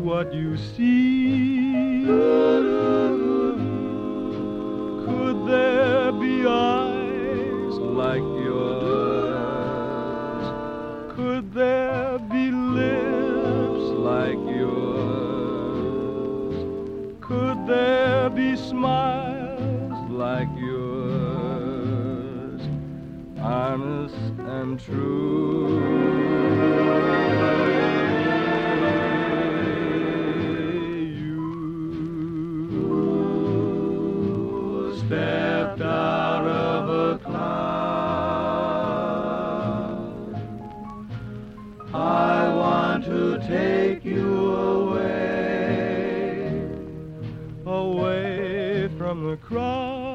what you see? Could there be eyes like yours? Could there be lips like yours? Could there be smiles like yours? Honest and true. Stepped out of a cloud. I want to take you away, away from the crowd.